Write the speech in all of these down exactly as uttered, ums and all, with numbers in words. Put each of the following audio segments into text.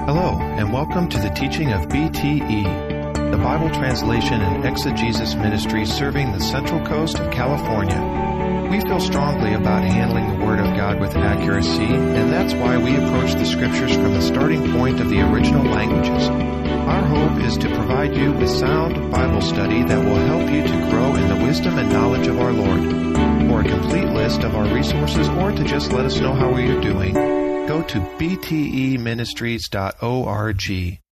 Hello, and welcome to the teaching of B T E, the Bible Translation and Exegesis Ministry serving the Central Coast of California. We feel strongly about handling the Word of God with accuracy, and that's why we approach the Scriptures from the starting point of the original languages. Our hope is to provide you with sound Bible study that will help you to grow in the wisdom and knowledge of our Lord. For a complete list of our resources or to just let us know how we are doing, go to b t e ministries dot org.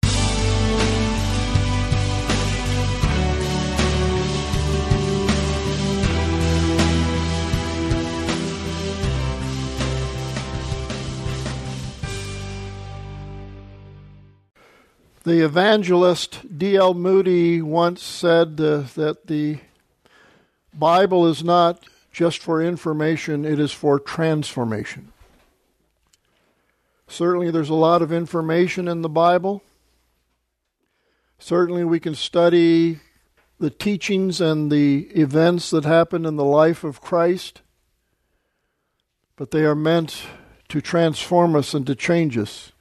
The evangelist D L Moody once said uh, that the Bible is not just for information, it is for transformation. Certainly there's a lot of information in the Bible. Certainly we can study the teachings and the events that happened in the life of Christ, but they are meant to transform us and to change us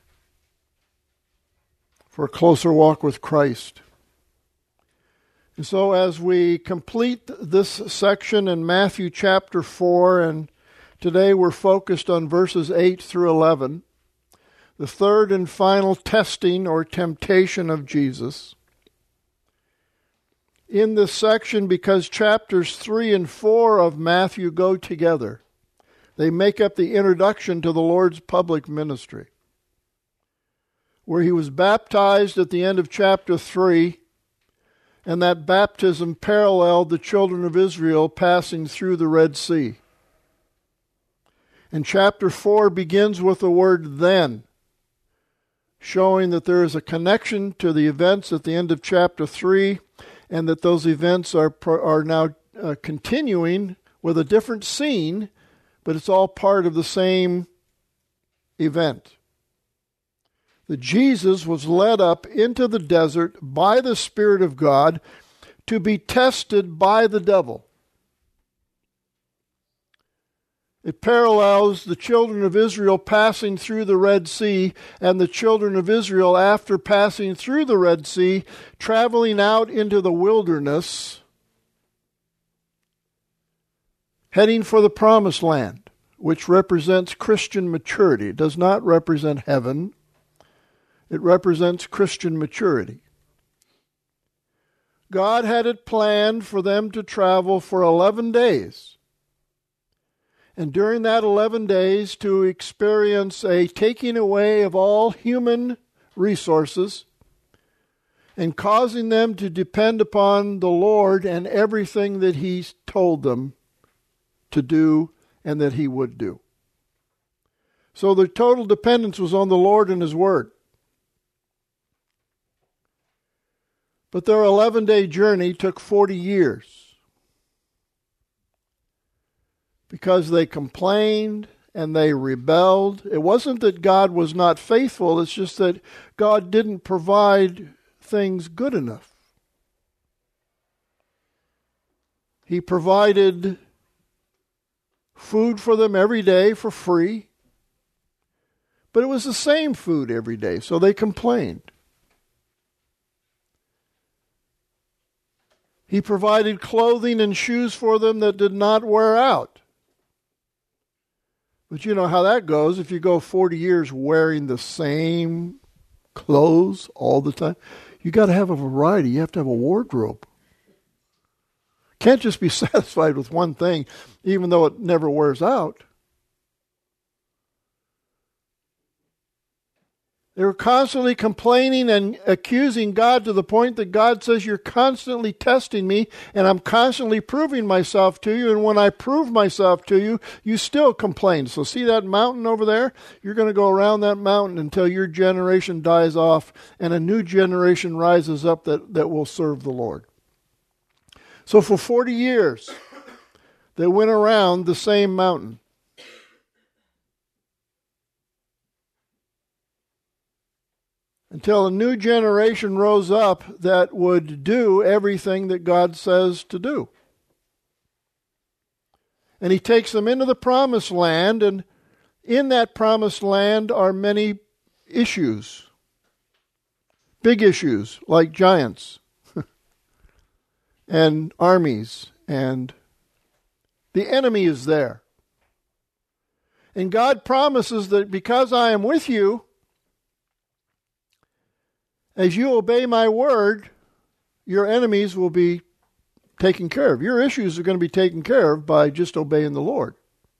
for a closer walk with Christ. And so as we complete this section in Matthew chapter four, and today we're focused on verses eight through eleven, the third and final testing or temptation of Jesus. In this section, because chapters three and four of Matthew go together, they make up the introduction to the Lord's public ministry, where he was baptized at the end of chapter three, and that baptism paralleled the children of Israel passing through the Red Sea. And chapter four begins with the word then, showing that there is a connection to the events at the end of chapter three, and that those events are are now uh, continuing with a different scene, but it's all part of the same event. That Jesus was led up into the desert by the Spirit of God to be tested by the devil. It parallels the children of Israel passing through the Red Sea and the children of Israel, after passing through the Red Sea, traveling out into the wilderness, heading for the Promised Land, which represents Christian maturity. It does not represent heaven. It represents Christian maturity. God had it planned for them to travel for eleven days. And during that eleven days to experience a taking away of all human resources and causing them to depend upon the Lord and everything that He told them to do and that He would do. So their total dependence was on the Lord and His Word. But their eleven-day journey took forty years because they complained and they rebelled. It wasn't that God was not faithful, it's just that God didn't provide things good enough. He provided food for them every day for free, but it was the same food every day, so they complained. He provided clothing and shoes for them that did not wear out. But you know how that goes. If you go forty years wearing the same clothes all the time, you got to have a variety. You have to have a wardrobe. Can't just be satisfied with one thing, even though it never wears out. They were constantly complaining and accusing God to the point that God says, you're constantly testing me and I'm constantly proving myself to you. And when I prove myself to you, you still complain. So see that mountain over there? You're going to go around that mountain until your generation dies off and a new generation rises up that, that will serve the Lord. So for forty years, they went around the same mountain. Until a new generation rose up that would do everything that God says to do. And He takes them into the Promised Land, and in that Promised Land are many issues big issues like giants and armies, and the enemy is there. And God promises that because I am with you, as you obey my word, your enemies will be taken care of. Your issues are going to be taken care of by just obeying the Lord.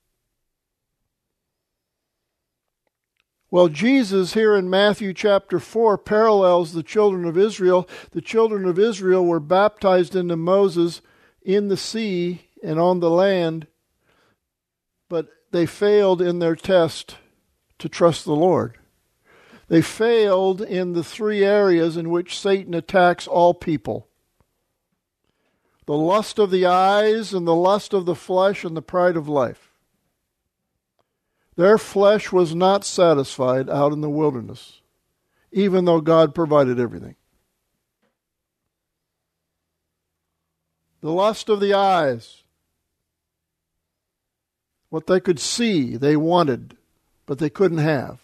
Well, Jesus here in Matthew chapter four parallels the children of Israel. The children of Israel were baptized into Moses in the sea and on the land, but they failed in their test to trust the Lord. They failed in the three areas in which Satan attacks all people: the lust of the eyes, and the lust of the flesh, and the pride of life. Their flesh was not satisfied out in the wilderness, even though God provided everything. The lust of the eyes. What they could see, they wanted, but they couldn't have.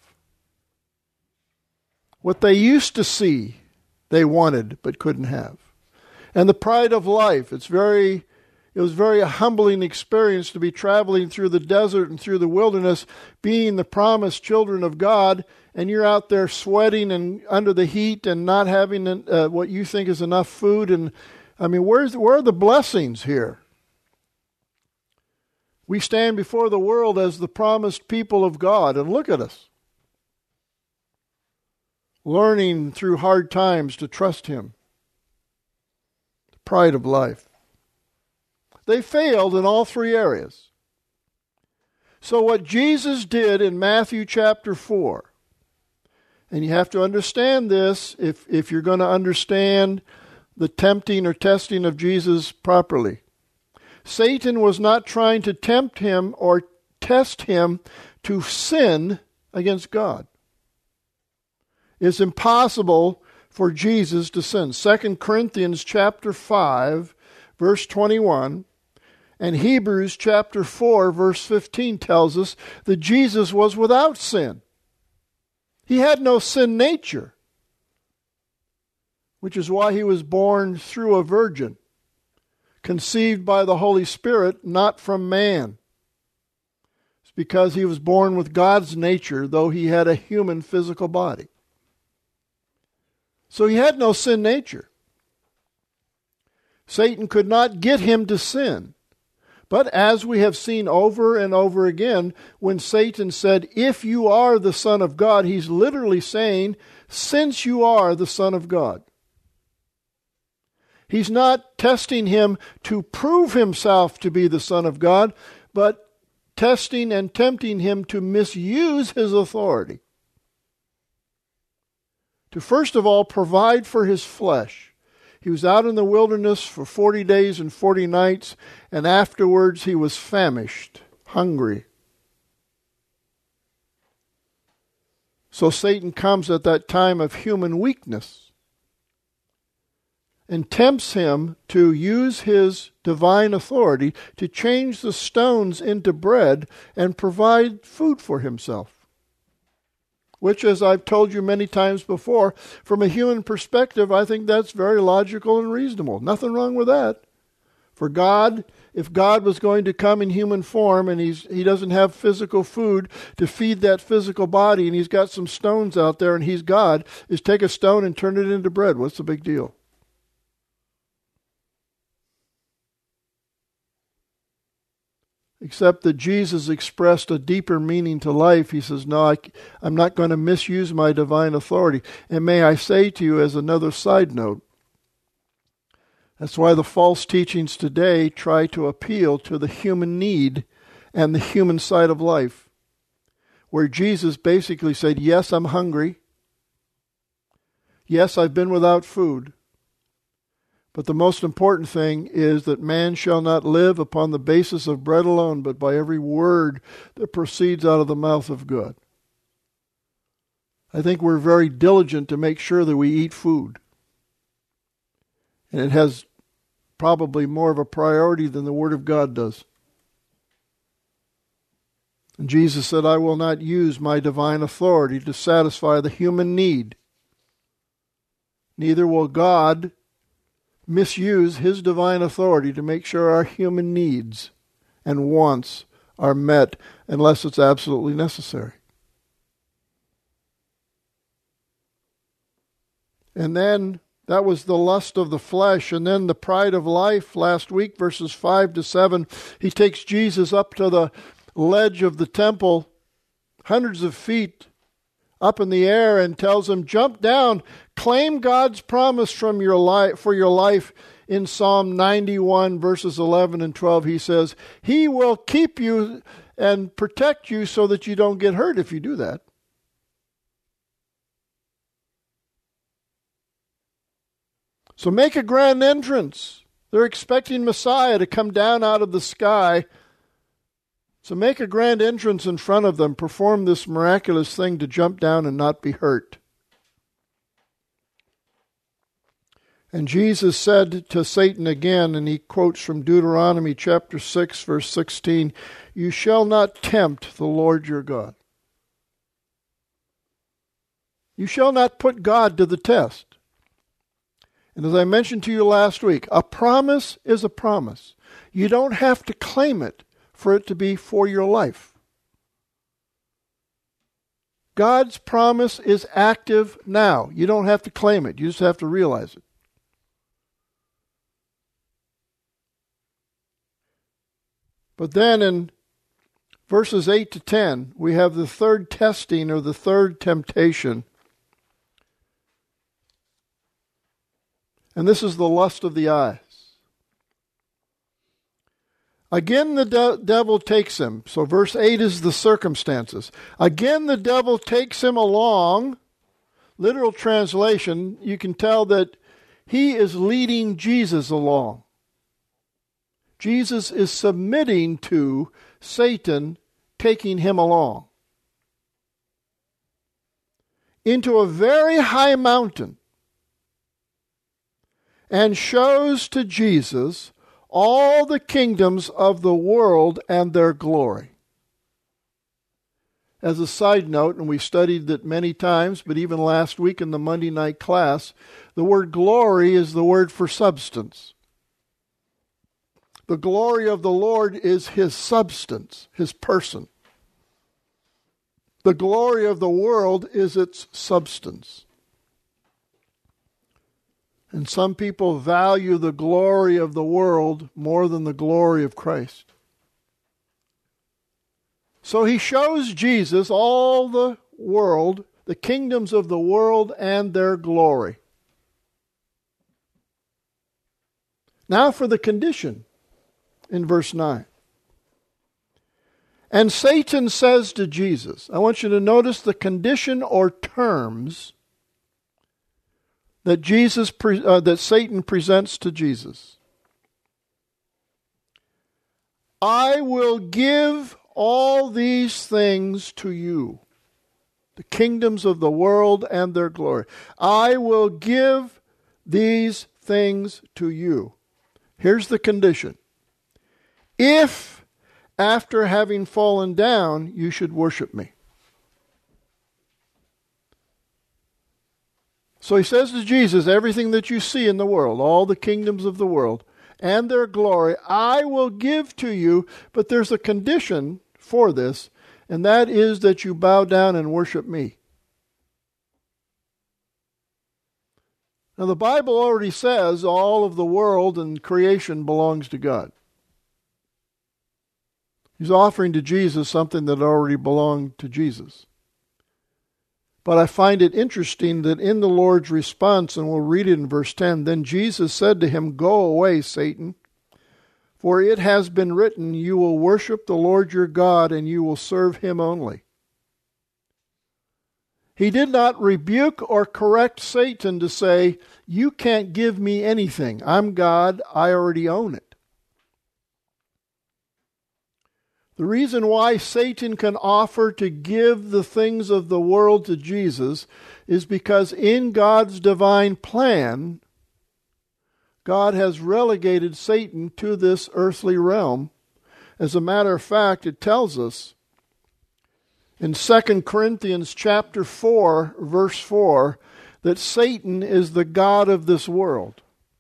What they used to see, they wanted, but couldn't have. And the pride of life. It's very, it was very a humbling experience to be traveling through the desert and through the wilderness, being the promised children of God, and you're out there sweating and under the heat and not having uh, what you think is enough food. And I mean, where's where are the blessings here? We stand before the world as the promised people of God, and look at us, learning through hard times to trust Him. The pride of life. They failed in all three areas. So what Jesus did in Matthew chapter four, and you have to understand this if, if you're going to understand the tempting or testing of Jesus properly. Satan was not trying to tempt him or test him to sin against God. It's impossible for Jesus to sin. Second Corinthians chapter five, verse twenty-one, and Hebrews chapter four, verse fifteen tells us that Jesus was without sin. He had no sin nature, which is why he was born through a virgin, conceived by the Holy Spirit, not from man. It's because he was born with God's nature, though he had a human physical body. So he had no sin nature. Satan could not get him to sin. But as we have seen over and over again, when Satan said, "If you are the Son of God," he's literally saying, "Since you are the Son of God." He's not testing him to prove himself to be the Son of God, but testing and tempting him to misuse his authority. To first of all provide for his flesh. He was out in the wilderness for forty days and forty nights, and afterwards he was famished, hungry. So Satan comes at that time of human weakness and tempts him to use his divine authority to change the stones into bread and provide food for himself. Which, as I've told you many times before, from a human perspective, I think that's very logical and reasonable. Nothing wrong with that. For God, if God was going to come in human form and he's, he doesn't have physical food to feed that physical body, and he's got some stones out there and he's God, is take a stone and turn it into bread. What's the big deal? Except that Jesus expressed a deeper meaning to life. He says, no, I, I'm not going to misuse my divine authority. And may I say to you as another side note, that's why the false teachings today try to appeal to the human need and the human side of life. Where Jesus basically said, yes, I'm hungry. Yes, I've been without food. But the most important thing is that man shall not live upon the basis of bread alone, but by every word that proceeds out of the mouth of God. I think we're very diligent to make sure that we eat food. And it has probably more of a priority than the Word of God does. And Jesus said, I will not use my divine authority to satisfy the human need. neither will God misuse his divine authority to make sure our human needs and wants are met unless it's absolutely necessary. And then that was the lust of the flesh, and then the pride of life last week, verses five to seven. He takes Jesus up to the ledge of the temple, hundreds of feet up in the air, and tells him, jump down, claim God's promise from your life for your life. In Psalm ninety-one, verses eleven and twelve, he says, he will keep you and protect you so that you don't get hurt if you do that. So make a grand entrance. They're expecting Messiah to come down out of the sky. So make a grand entrance in front of them. Perform this miraculous thing to jump down and not be hurt. And Jesus said to Satan again, and he quotes from Deuteronomy chapter six, verse sixteen, you shall not tempt the Lord your God. You shall not put God to the test. And as I mentioned to you last week, a promise is a promise. You don't have to claim it for it to be for your life. God's promise is active now. You don't have to claim it. You just have to realize it. But then in verses eight to ten, we have the third testing or the third temptation. And this is the lust of the eyes. Again, the de- devil takes him. So verse eight is the circumstances. Again, the devil takes him along. Literal translation, you can tell that he is leading Jesus along. Jesus is submitting to Satan taking him along into a very high mountain, and shows to Jesus all the kingdoms of the world and their glory. As a side note, and we studied it many times, but even last week in the Monday night class, the word glory is the word for substance. The glory of the Lord is his substance, his person. The glory of the world is its substance. And some people value the glory of the world more than the glory of Christ. So he shows Jesus all the world, the kingdoms of the world and their glory. Now for the condition in verse nine. And Satan says to Jesus, I want you to notice the condition or terms that Jesus pre- uh, that Satan presents to Jesus. I will give all these things to you, the kingdoms of the world and their glory. I will give these things to you. Here's the condition. If, after having fallen down, you should worship me. So he says to Jesus, everything that you see in the world, all the kingdoms of the world and their glory, I will give to you, but there's a condition for this, and that is that you bow down and worship me. Now the Bible already says all of the world and creation belongs to God. He's offering to Jesus something that already belonged to Jesus. But I find it interesting that in the Lord's response, and we'll read it in verse ten, then Jesus said to him, go away, Satan, for it has been written, you will worship the Lord your God, and you will serve him only. He did not rebuke or correct Satan to say, you can't give me anything. I'm God, I already own it. The reason why Satan can offer to give the things of the world to Jesus is because in God's divine plan, God has relegated Satan to this earthly realm. As a matter of fact, it tells us in Second Corinthians chapter four, verse four, that Satan is the god of this world,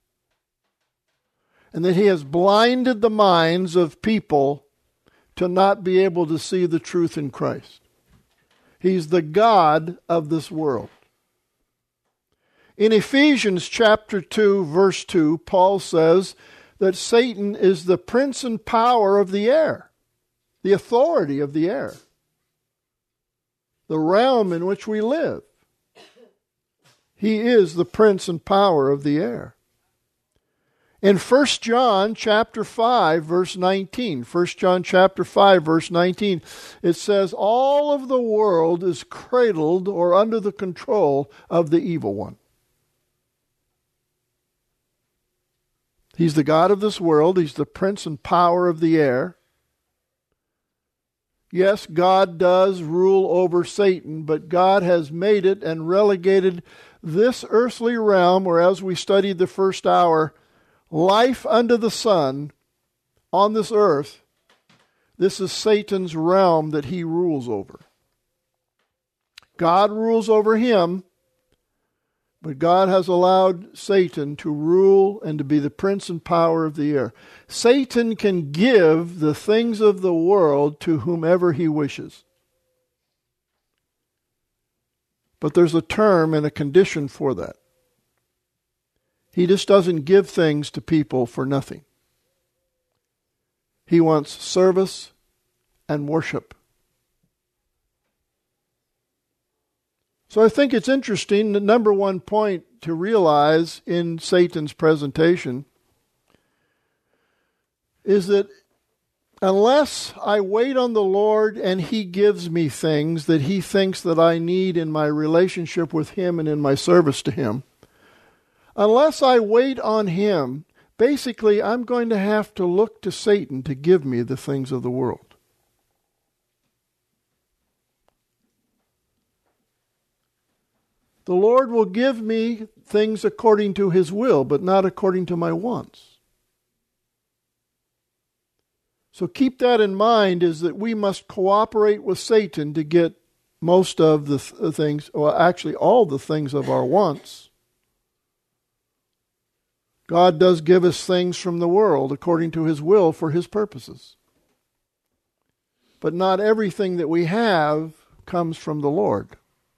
and that he has blinded the minds of people to not be able to see the truth in Christ. He's the god of this world. In Ephesians chapter two, verse two, Paul says that Satan is the prince and power of the air, the authority of the air, the realm in which we live. He is the prince and power of the air. In First John chapter five, verse nineteen, First John chapter five, verse nineteen, it says, all of the world is cradled or under the control of the evil one. He's the god of this world. He's the prince and power of the air. Yes, God does rule over Satan, but God has made it and relegated this earthly realm, or as we studied the first hour, life under the sun on this earth. This is Satan's realm that he rules over. God rules over him, but God has allowed Satan to rule and to be the prince and power of the air. Satan can give the things of the world to whomever he wishes. But there's a term and a condition for that. He just doesn't give things to people for nothing. He wants service and worship. So I think it's interesting, the number one point to realize in Satan's presentation is that unless I wait on the Lord and he gives me things that he thinks that I need in my relationship with him and in my service to him, unless I wait on him, basically I'm going to have to look to Satan to give me the things of the world. The Lord will give me things according to his will, but not according to my wants. So keep that in mind, is that we must cooperate with Satan to get most of the th- things, or actually all the things of our wants. God does give us things from the world according to his will for his purposes. But not everything that we have comes from the Lord.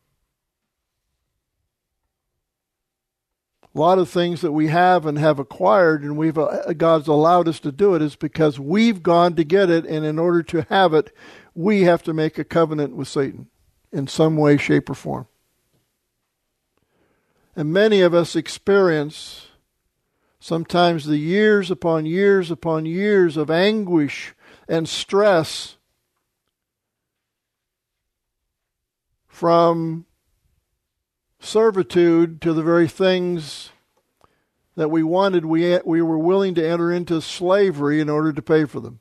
A lot of things that we have and have acquired, and we've uh, God's allowed us to do it, is because we've gone to get it, and in order to have it, we have to make a covenant with Satan in some way, shape, or form. And many of us experience sometimes the years upon years upon years of anguish and stress from servitude to the very things that we wanted. We, we were willing to enter into slavery in order to pay for them.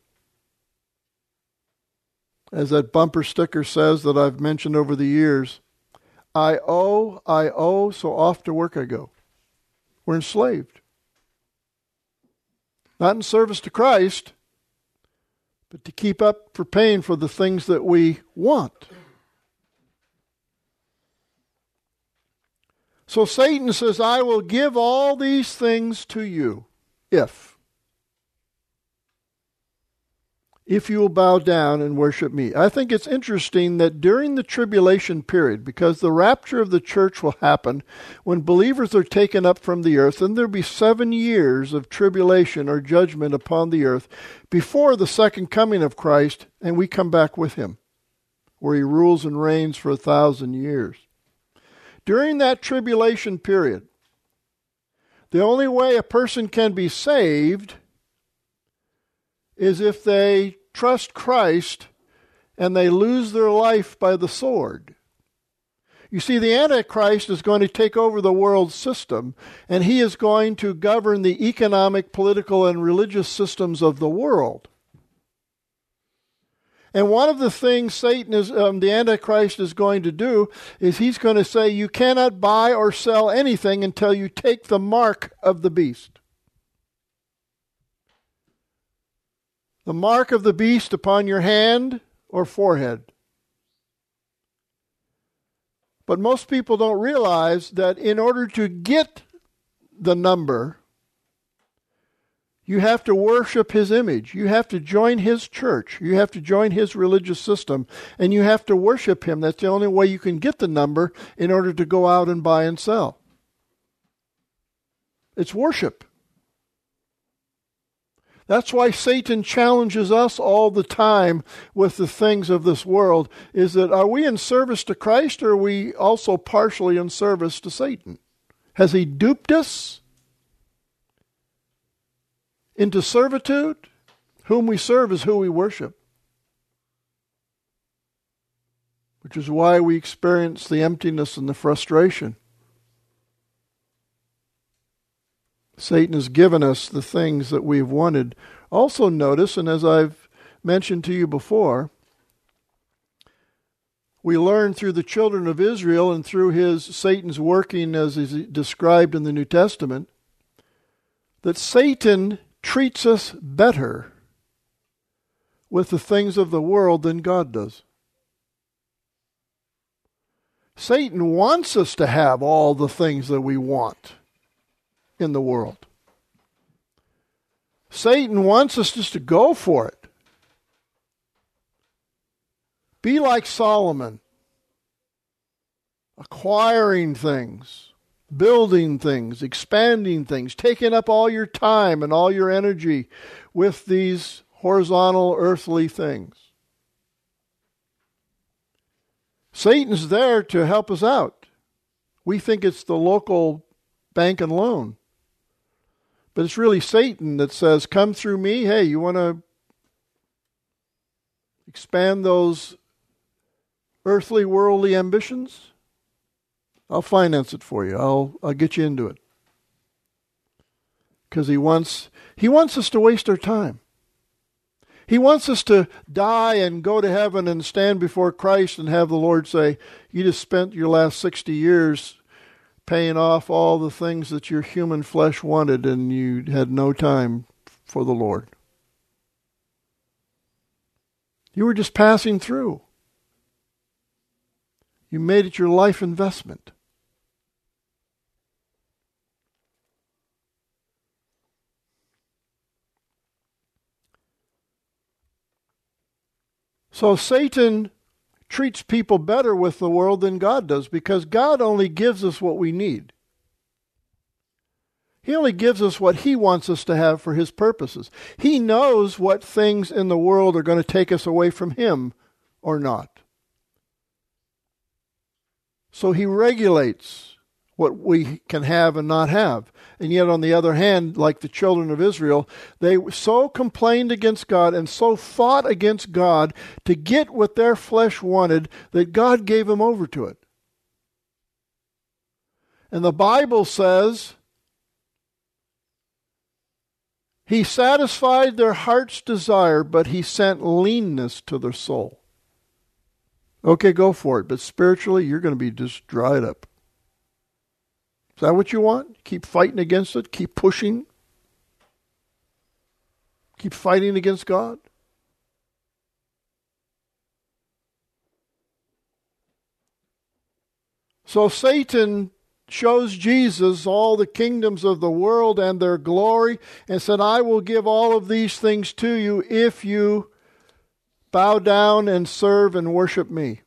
As that bumper sticker says that I've mentioned over the years, I owe, I owe, so off to work I go. We're enslaved. Not in service to Christ, but to keep up for paying for the things that we want. So Satan says, I will give all these things to you if, if you will bow down and worship me. I think it's interesting that during the tribulation period, because the rapture of the church will happen when believers are taken up from the earth, and there'll be seven years of tribulation or judgment upon the earth before the second coming of Christ, and we come back with him, where he rules and reigns for a thousand years. During that tribulation period, the only way a person can be saved is if they trust Christ and they lose their life by the sword. You see, the Antichrist is going to take over the world system, and he is going to govern the economic, political, and religious systems of the world. And one of the things Satan is, um, the Antichrist is going to do is he's going to say, you cannot buy or sell anything until you take the mark of the beast. The mark of the beast upon your hand or forehead. But most people don't realize that in order to get the number, you have to worship his image. You have to join his church. You have to join his religious system. And you have to worship him. That's the only way you can get the number in order to go out and buy and sell. It's worship. That's why Satan challenges us all the time with the things of this world, is that are we in service to Christ, or are we also partially in service to Satan? Has he duped us into servitude? Whom we serve is who we worship. Which is why we experience the emptiness and the frustration. Satan has given us the things that we've wanted. Also notice, and as I've mentioned to you before, we learn through the children of Israel and through his Satan's working as is described in the New Testament, that Satan treats us better with the things of the world than God does. Satan wants us to have all the things that we want in the world. Satan wants us just to go for it. Be like Solomon, acquiring things, building things, expanding things, taking up all your time and all your energy with these horizontal earthly things. Satan's there to help us out. We think it's the local bank and loan. But it's really Satan that says, come through me. Hey, you want to expand those earthly, worldly ambitions? I'll finance it for you. I'll I'll get you into it. Because he wants he wants us to waste our time. He wants us to die and go to heaven and stand before Christ and have the Lord say, you just spent your last sixty years paying off all the things that your human flesh wanted, and you had no time for the Lord. You were just passing through. You made it your life investment. So Satan treats people better with the world than God does, because God only gives us what we need. He only gives us what he wants us to have for his purposes. He knows what things in the world are going to take us away from him or not. So he regulates what we can have and not have. And yet on the other hand, like the children of Israel, they so complained against God and so fought against God to get what their flesh wanted that God gave them over to it. And the Bible says, he satisfied their heart's desire, but he sent leanness to their soul. Okay, go for it. But spiritually, you're going to be just dried up. Is that what you want? Keep fighting against it? Keep pushing? Keep fighting against God? So Satan shows Jesus all the kingdoms of the world and their glory and said, I will give all of these things to you if you bow down and serve and worship me.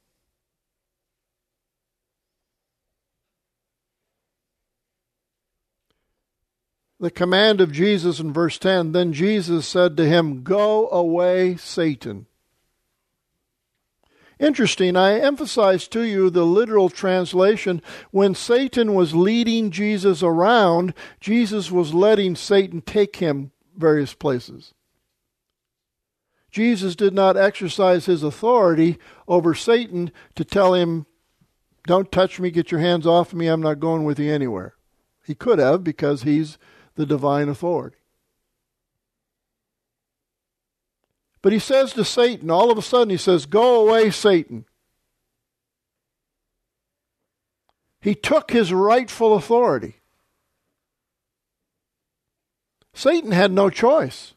The command of Jesus in verse ten, then Jesus said to him, go away, Satan. Interesting, I emphasize to you the literal translation. When Satan was leading Jesus around, Jesus was letting Satan take him various places. Jesus did not exercise his authority over Satan to tell him, don't touch me, get your hands off me, I'm not going with you anywhere. He could have, because he's the divine authority. But he says to Satan, all of a sudden he says, go away, Satan. He took his rightful authority. Satan had no choice.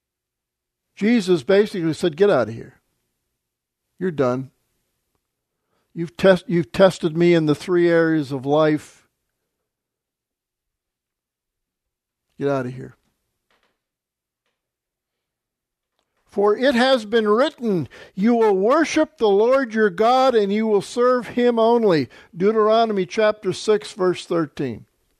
Jesus basically said, get out of here. You're done. You've, test, you've tested me in the three areas of life. Get out of here. For it has been written, you will worship the Lord your God and you will serve him only. Deuteronomy chapter six, verse thirteen.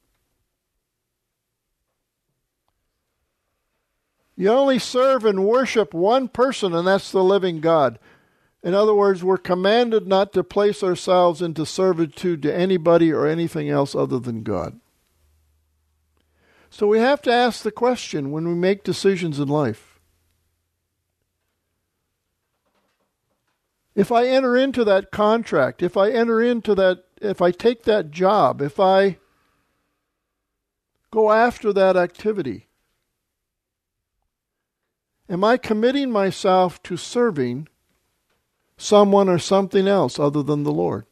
You only serve and worship one person, and that's the living God. In other words, we're commanded not to place ourselves into servitude to anybody or anything else other than God. So we have to ask the question when we make decisions in life. If I enter into that contract, if I enter into that, if I take that job, if I go after that activity, am I committing myself to serving someone or something else other than the Lord?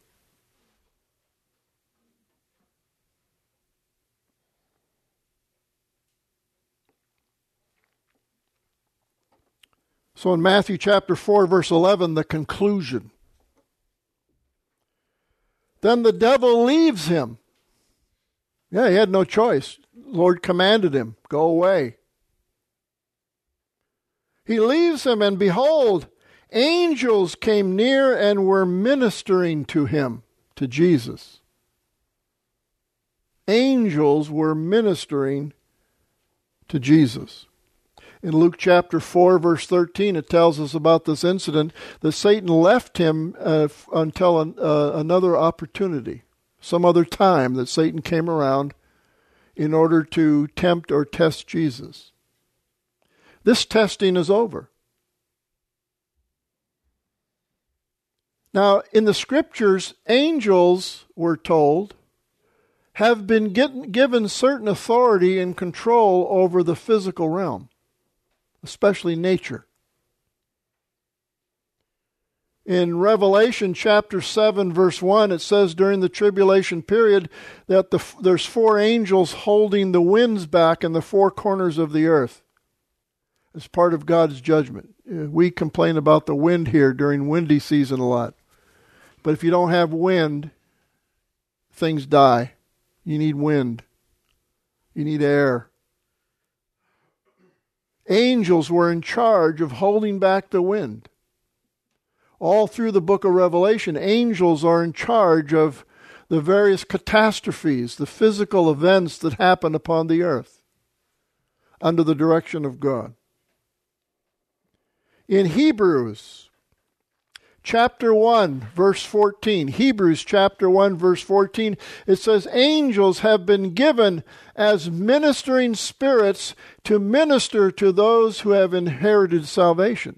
So in Matthew chapter four, verse eleven, the conclusion. Then the devil leaves him. Yeah, he had no choice. The Lord commanded him, go away. He leaves him, and behold, angels came near and were ministering to him, to Jesus. Angels were ministering to Jesus. In Luke chapter four, verse thirteen, it tells us about this incident that Satan left him uh, until an, uh, another opportunity, some other time that Satan came around in order to tempt or test Jesus. This testing is over. Now, in the scriptures, angels, we're told, have been get, given certain authority and control over the physical realm, especially nature. In Revelation chapter seven, verse one, it says during the tribulation period that the, there's four angels holding the winds back in the four corners of the earth as part of God's judgment. We complain about the wind here during windy season a lot. But if you don't have wind, things die. You need wind. You need air. Angels were in charge of holding back the wind. All through the book of Revelation, angels are in charge of the various catastrophes, the physical events that happen upon the earth under the direction of God. In Hebrews chapter one, verse fourteen, Hebrews chapter one, verse fourteen, it says, angels have been given as ministering spirits to minister to those who have inherited salvation.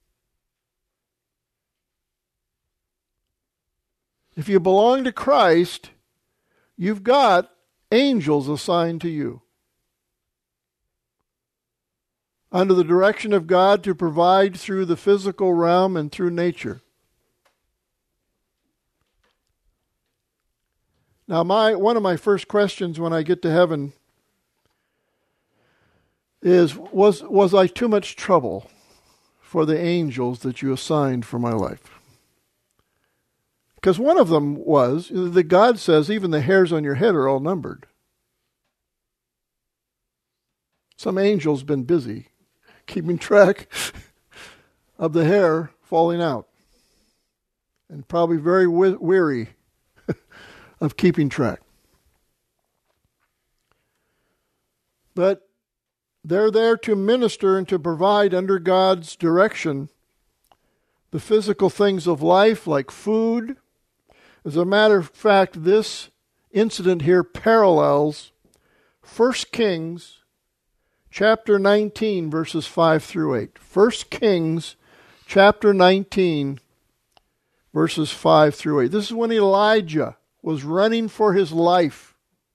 If you belong to Christ, you've got angels assigned to you, under the direction of God to provide through the physical realm and through nature. Now, my one of my first questions when I get to heaven is, was, was I too much trouble for the angels that you assigned for my life? Because one of them was that God says even the hairs on your head are all numbered. Some angel's been busy keeping track of the hair falling out, and probably very we- weary of keeping track. But they're there to minister and to provide under God's direction the physical things of life like food. As a matter of fact, this incident here parallels First Kings chapter nineteen, verses five through eight. First Kings chapter nineteen, verses five through eight. This is when Elijah was running for his life.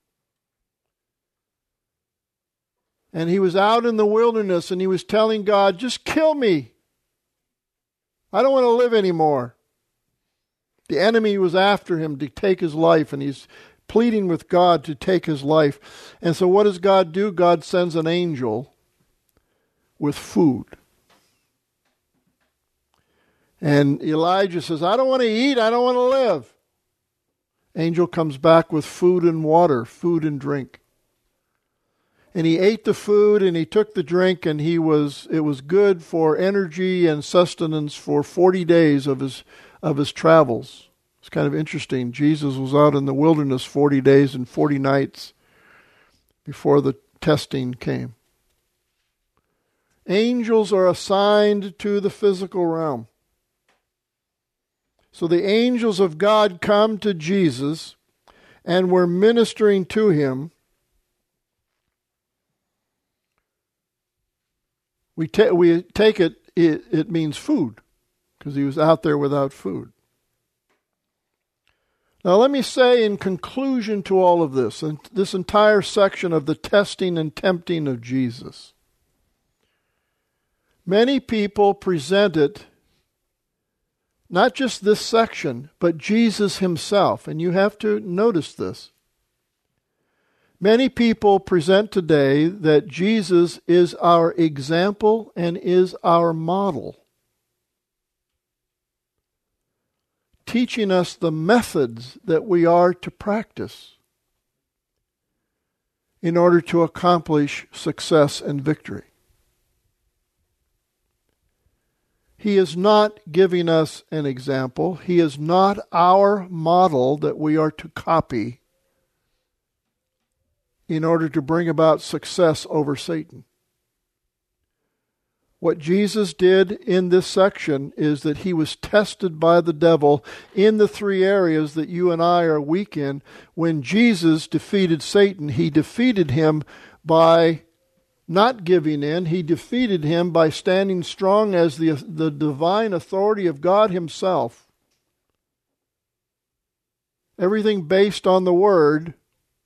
And he was out in the wilderness and he was telling God, just kill me. I don't want to live anymore. The enemy was after him to take his life, and he's pleading with God to take his life. And so what does God do? God sends an angel with food. And Elijah says, I don't want to eat, I don't want to live. Angel comes back with food and water, food and drink. And he ate the food and he took the drink, and he was it was good for energy and sustenance for forty days of his of his travels. It's kind of interesting. Jesus was out in the wilderness forty days and forty nights before the testing came. Angels are assigned to the physical realm. So the angels of God come to Jesus and were ministering to him. We, ta- we take it, it, it means food, because he was out there without food. Now let me say in conclusion to all of this, and this entire section of the testing and tempting of Jesus, many people present it, not just this section, but Jesus himself, and you have to notice this. Many people present today that Jesus is our example and is our model, teaching us the methods that we are to practice in order to accomplish success and victory. He is not giving us an example. He is not our model that we are to copy in order to bring about success over Satan. What Jesus did in this section is that he was tested by the devil in the three areas that you and I are weak in. When Jesus defeated Satan, he defeated him by not giving in. He defeated him by standing strong as the, the divine authority of God himself. Everything based on the Word.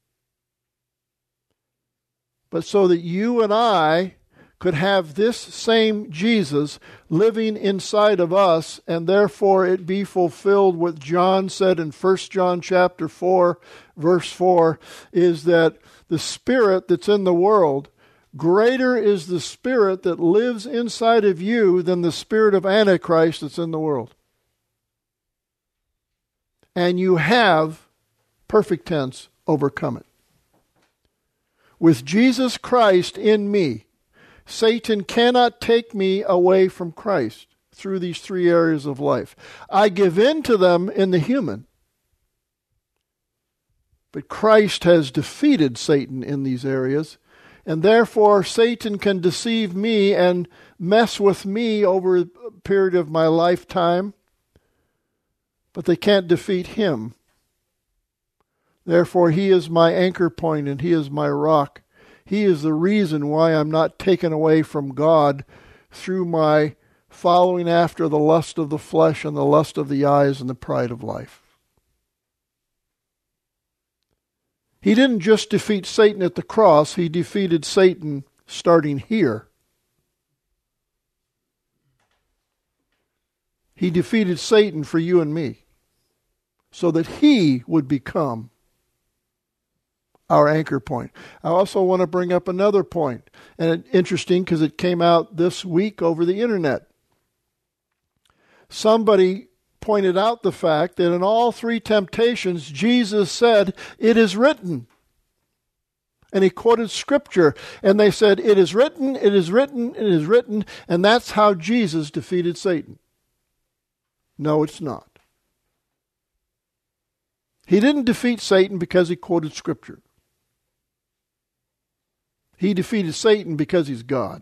But so that you and I could have this same Jesus living inside of us, and therefore it be fulfilled what John said in First John chapter four, verse four, is that the spirit that's in the world, greater is the spirit that lives inside of you than the spirit of Antichrist that's in the world. And you have, perfect tense, overcome it. With Jesus Christ in me, Satan cannot take me away from Christ through these three areas of life. I give in to them in the human. But Christ has defeated Satan in these areas, and therefore Satan can deceive me and mess with me over a period of my lifetime, but they can't defeat him. Therefore, he is my anchor point and he is my rock. He is the reason why I'm not taken away from God through my following after the lust of the flesh and the lust of the eyes and the pride of life. He didn't just defeat Satan at the cross, he defeated Satan starting here. He defeated Satan for you and me, so that he would become our anchor point. I also want to bring up another point, and it's interesting because it came out this week over the internet. Somebody pointed out the fact that in all three temptations, Jesus said, "It is written." And he quoted scripture, and they said, "It is written, it is written, it is written," and that's how Jesus defeated Satan. No, it's not. He didn't defeat Satan because he quoted scripture. He defeated Satan because he's God.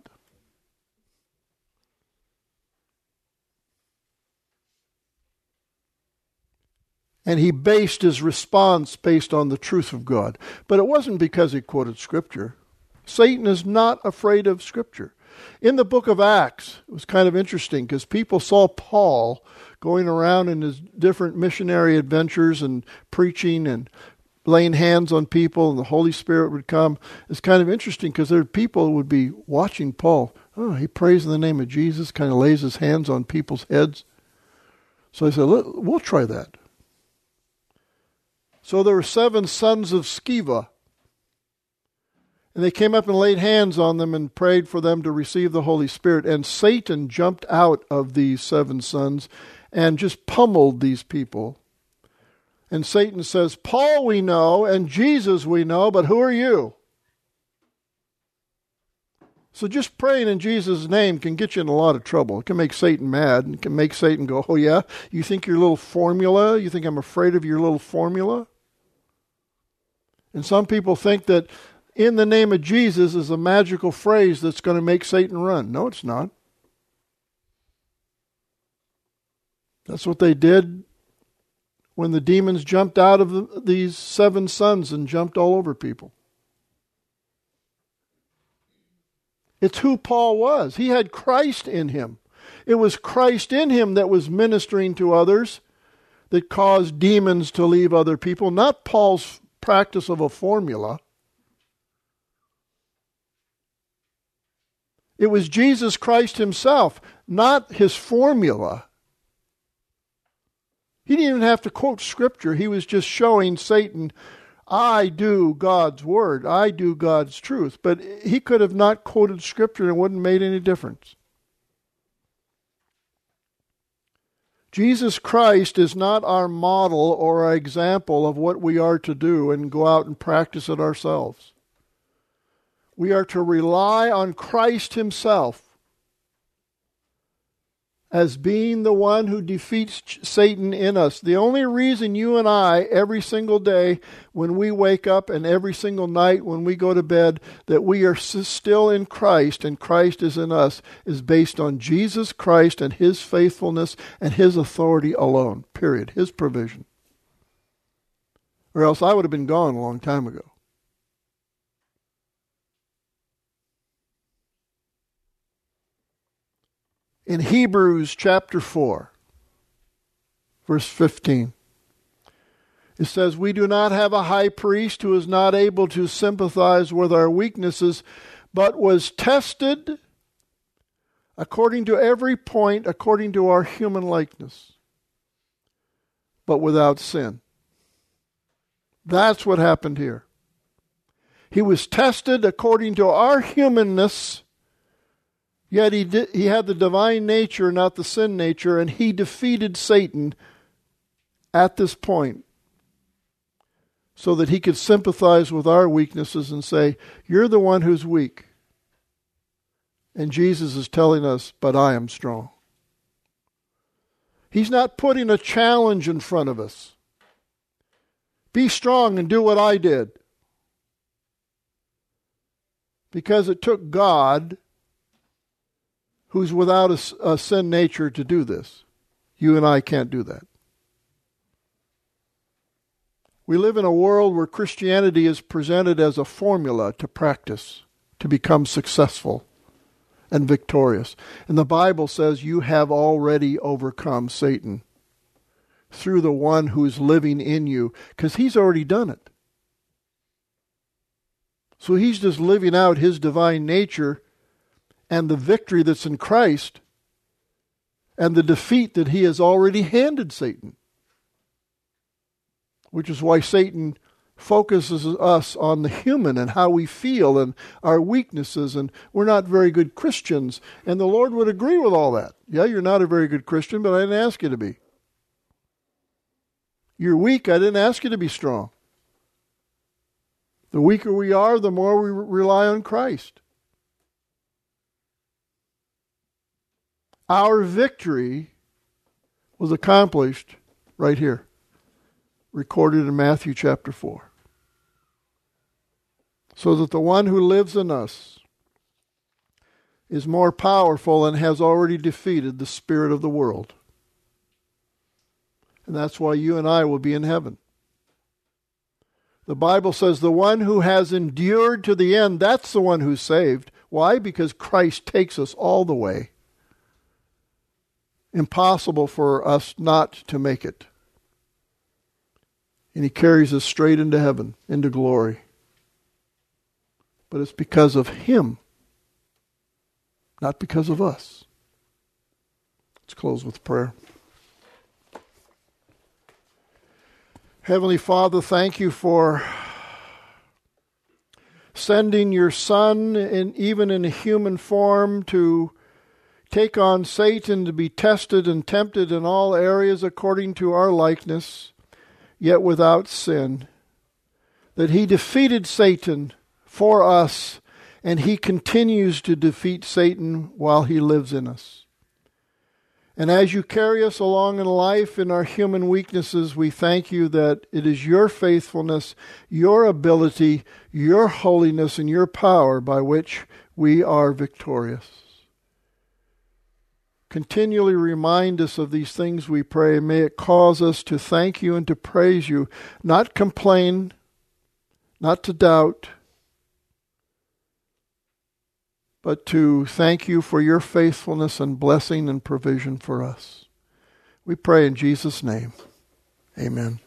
And he based his response based on the truth of God. But it wasn't because he quoted Scripture. Satan is not afraid of Scripture. In the book of Acts, it was kind of interesting because people saw Paul going around in his different missionary adventures and preaching and laying hands on people, and the Holy Spirit would come. It's kind of interesting because there are people who would be watching Paul. Oh, he prays in the name of Jesus, kind of lays his hands on people's heads. So I said, we'll try that. So there were seven sons of Sceva. And they came up and laid hands on them and prayed for them to receive the Holy Spirit. And Satan jumped out of these seven sons and just pummeled these people. And Satan says, Paul we know and Jesus we know, but who are you? So just praying in Jesus' name can get you in a lot of trouble. It can make Satan mad and can make Satan go, oh yeah, you think your little formula? You think I'm afraid of your little formula? And some people think that in the name of Jesus is a magical phrase that's going to make Satan run. No, it's not. That's what they did when the demons jumped out of the, these seven sons and jumped all over people. It's who Paul was. He had Christ in him. It was Christ in him that was ministering to others that caused demons to leave other people, not Paul's practice of a formula. It was Jesus Christ himself, not his formula. He didn't even have to quote Scripture. He was just showing Satan, I do God's word. I do God's truth. But he could have not quoted Scripture and it wouldn't have made any difference. Jesus Christ is not our model or our example of what we are to do and go out and practice it ourselves. We are to rely on Christ himself as being the one who defeats Satan in us. The only reason you and I, every single day when we wake up and every single night when we go to bed, that we are still in Christ and Christ is in us, is based on Jesus Christ and his faithfulness and his authority alone, period, his provision. Or else I would have been gone a long time ago. In Hebrews chapter four, verse fifteen, it says, we do not have a high priest who is not able to sympathize with our weaknesses, but was tested according to every point, according to our human likeness, but without sin. That's what happened here. He was tested according to our humanness, yet he did, he had the divine nature, not the sin nature, and he defeated Satan at this point so that he could sympathize with our weaknesses and say, you're the one who's weak. And Jesus is telling us, but I am strong. He's not putting a challenge in front of us. Be strong and do what I did. Because it took God, who's without a, a sin nature, to do this. You and I can't do that. We live in a world where Christianity is presented as a formula to practice, to become successful and victorious. And the Bible says you have already overcome Satan through the one who's living in you, because he's already done it. So he's just living out his divine nature and the victory that's in Christ and the defeat that he has already handed Satan. Which is why Satan focuses us on the human and how we feel and our weaknesses, and we're not very good Christians. And the Lord would agree with all that. Yeah, you're not a very good Christian, but I didn't ask you to be. You're weak, I didn't ask you to be strong. The weaker we are, the more we rely on Christ. Our victory was accomplished right here, recorded in Matthew chapter four. So that the one who lives in us is more powerful and has already defeated the spirit of the world. And that's why you and I will be in heaven. The Bible says the one who has endured to the end, that's the one who's saved. Why? Because Christ takes us all the way. Impossible for us not to make it. And he carries us straight into heaven, into glory. But it's because of him, not because of us. Let's close with prayer. Heavenly Father, thank you for sending your Son, in, even in a human form, to take on Satan to be tested and tempted in all areas according to our likeness, yet without sin. That he defeated Satan for us, and he continues to defeat Satan while he lives in us. And as you carry us along in life in our human weaknesses, we thank you that it is your faithfulness, your ability, your holiness, and your power by which we are victorious. Continually remind us of these things, we pray. May it cause us to thank you and to praise you, not complain, not to doubt, but to thank you for your faithfulness and blessing and provision for us. We pray in Jesus' name. Amen.